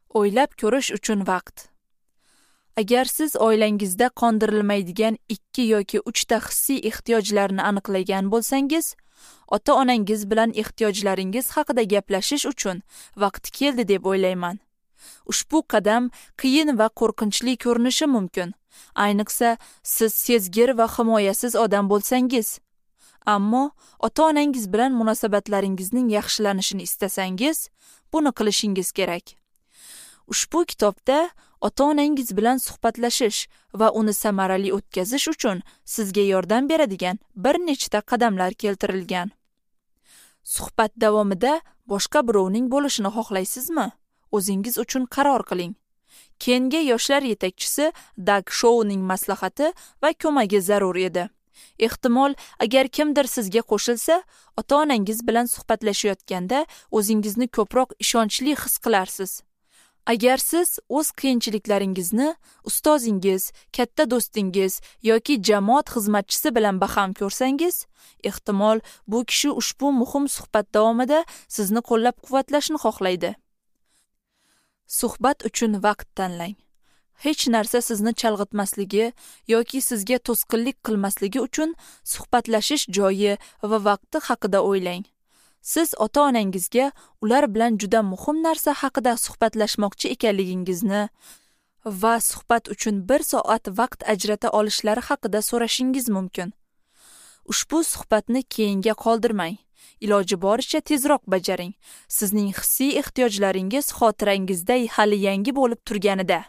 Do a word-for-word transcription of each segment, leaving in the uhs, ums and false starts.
O'ylab ko'rish uchun vaqt. Agar siz oilangizda qondirilmaydigan ikki yoki uchta hissiy ehtiyojlarni aniqlagan bo'lsangiz, ota-onangiz bilan ehtiyojlaringiz haqida gaplashish uchun vaqti keldi deb o'ylayman. Ushbu qadam qiyin va qo'rqinchli ko'rinishi mumkin, ayniqsa siz sezgir va himoyasiz odam bo'lsangiz. Ammo ota-onangiz bilan munosabatlaringizning yaxshilanishini istasangiz, buni qilishingiz kerak. Ushbu kitobda ota-onangiz bilan suhbatlashish va uni samarali o'tkazish uchun sizga yordam beradigan bir nechta qadamlar keltirilgan. Suhbat davomida boshqa birovning bo'lishini xohlaysizmi? O'zingiz uchun qaror qiling. Kenga yoshlar yetakchisi Dag Shouning maslahati va ko'magi zarur edi. Ehtimol, agar kimdir sizga qo'shilsa, ota-onangiz bilan suhbatlashayotganda o'zingizni ko'proq ishonchli his qilarsiz. Agar siz o'z qiyinchiliklaringizni ustozingiz, katta do'stingiz yoki jamoat xizmatchisi bilan baham ko'rsangiz, ehtimol bu kishi ushbu muhim suhbat davomida sizni qo'llab-quvvatlashni xohlaydi. Suhbat uchun vaqt tanlang. Hech narsa sizni chalg'itmasligi yoki sizga to'sqinlik qilmasligi uchun suhbatlashish joyi va vaqti haqida o'ylang. Siz ota-onangizga ular bilan juda muhim narsa haqida suhbatlashmoqchi ekanligingizni va suhbat uchun bir soat vaqt ajrata olishlari haqida so'rashingiz mumkin. Ushbu suhbatni keyinga qoldirmang. Iloji boricha tezroq bajaring. Sizning hissiy ehtiyojlaringiz xotirangizda hali yangi bo'lib turganida.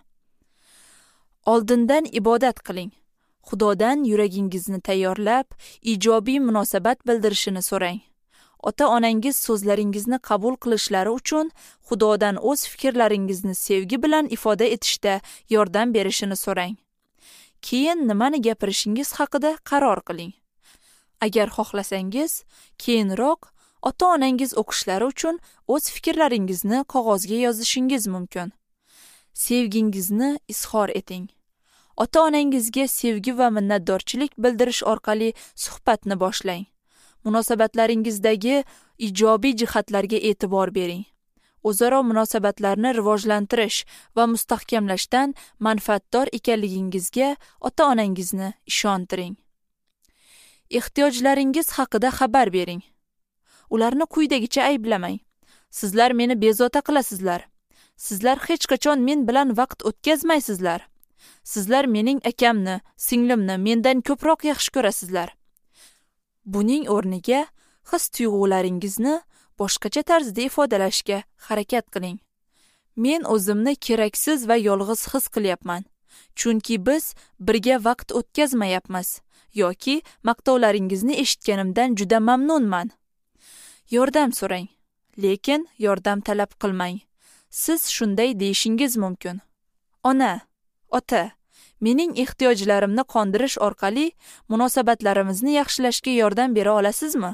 Oldindan ibodat qiling. Xudodan yuragingizni tayyorlab, ijobiy munosabat bildirishini so'rang. Ota-onangiz so'zlaringizni qabul qilishlari uchun Xudodan o'z fikrlaringizni sevgi bilan ifoda etishda yordam berishini so'rang. Keyin nimani gapirishingiz haqida qaror qiling. Agar xohlasangiz, keyinroq ota-onangiz o'qishlari uchun o'z fikrlaringizni qog'ozga yozishingiz mumkin. Sevgingizni izhor eting. Ota-onangizga sevgi va minnatdorchilik bildirish orqali suhbatni boshlang. Munosabatlaringizdagi ijobiy jihatlarga e'tibor bering. O'zaro munosabatlarni rivojlantirish va mustahkamlashdan manfaatdor ekanligingizga ota-onangizni ishontiring. Ehtiyojlaringiz haqida xabar bering. Ularni quyidagicha ayblamang. Sizlar meni bezovta qilasizlar. Sizlar hech qachon men bilan vaqt o'tkazmaysizlar. Sizlar mening akamni, singlimni mendan ko'proq yaxshi ko'rasizlar. Buning o'rniga his-tuyg'ularingizni boshqacha tarzda ifodalashga harakat qiling. Men o'zimni keraksiz va yolg'iz his qilyapman, chunki biz birga vaqt o'tkazmayapmiz yoki maqtovlaringizni eshitganimdan juda mamnunman. Yordam so'rang, lekin yordam talab qilmang. Siz shunday deyishingiz mumkin. Ona, ota, mening ehtiyojlarimni qondirish orqali munosabatlarimizni yaxshilashga yordam bera olasizmi?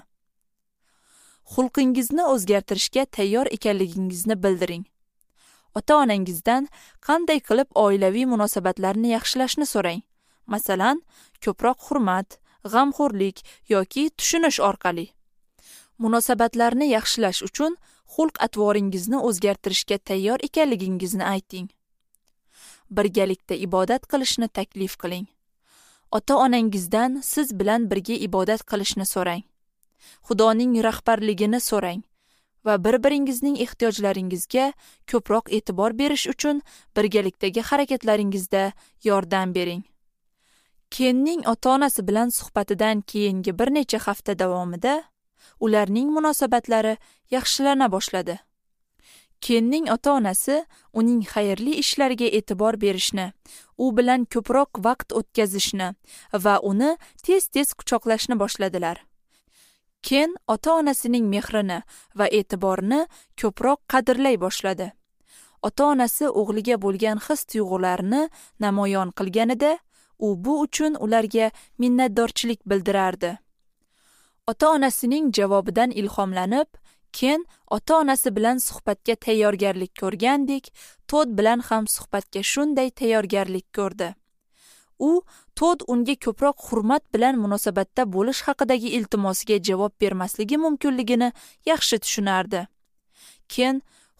Xulqingizni o'zgartirishga tayyor ekanligingizni bildiring. Ota-onangizdan qanday qilib oilaviy munosabatlarni yaxshilashni so'rang. Masalan, ko'proq hurmat, g'amxo'rlik yoki tushunish orqali. Munosabatlarni yaxshilash uchun xulq-atvoringizni o'zgartirishga tayyor ekanligingizni ayting. Birgalikda ibodat qilishni taklif qiling. Ota-onangizdan siz bilan birga ibodat qilishni so'rang. Xudoning rahbarligini so'rang va bir-biringizning ehtiyojlaringizga ko'proq e'tibor berish uchun birgalikdagi harakatlaringizda yordam bering. Kenning ota-onasi bilan suhbatidan keyingi bir necha hafta davomida ularning munosabatlari yaxshilana boshladi. Kenning ota-onasi uning xayrli ishlariga e'tibor berishni, u bilan ko'proq vaqt o'tkazishni va uni tez-tez quchoqlashni boshladilar. Ken ota-onasining mehrini va e'tiborini ko'proq qadrlay boshladi. Ota-onasi o'g'liga bo'lgan his-tuyg'ularini namoyon qilganida, u bu uchun ularga minnatdorchilik bildirardi. Ota-onasining javobidan ilhomlanib, Ken ota-onasi bilan suhbatga tayyorgarlik ko'rgandek, Tod bilan ham suhbatga shunday tayyorgarlik ko'rdi. U Tod unga ko'proq hurmat bilan munosabatda bo'lish haqidagi iltimosiga javob bermasligi mumkinligini yaxshi tushunardi. Ken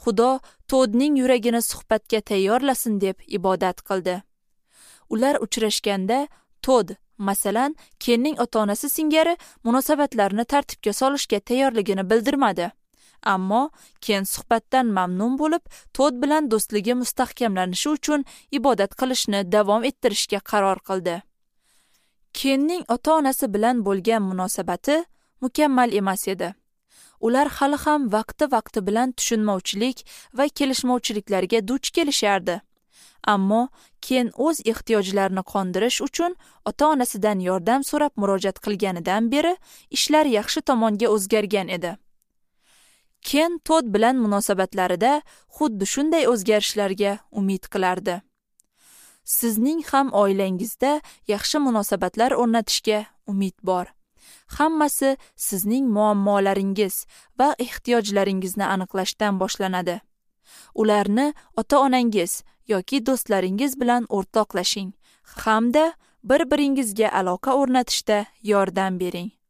Xudo Todning yuragini suhbatga tayyorlasin deb ibodat qildi. Ular uchrashganda Tod, masalan, Kenning ota-onasi singari munosabatlarni tartibga solishga tayyorligini bildirmadi. Ammo Ken suhbatdan mamnun bo'lib, Tod bilan do'stligi mustahkamlanishi uchun ibodat qilishni davom ettirishga qaror qildi. Kenning ota-onasi bilan bo'lgan munosabati mukammal emas edi. Ular hali ham vaqti-vaqti bilan tushunmovchilik va kelishmovchiliklarga duch kelishardi. Ammo Ken o'z ehtiyojlarini qondirish uchun ota-onasidan yordam so'rab murojaat qilganidan beri ishlar yaxshi tomonga o'zgargan edi. Ken Tod bilan munosabatlarida xuddi shunday o'zgarishlarga umid qilardi. Sizning ham oilangizda yaxshi munosabatlar o'rnatishga umid bor. Hammasi sizning muammolaringiz va ehtiyojlaringizni aniqlashdan boshlanadi. Ularni ota-onangiz yoki do'stlaringiz bilan o'rtoqlashing hamda bir-biringizga aloqa o'rnatishda yordam bering.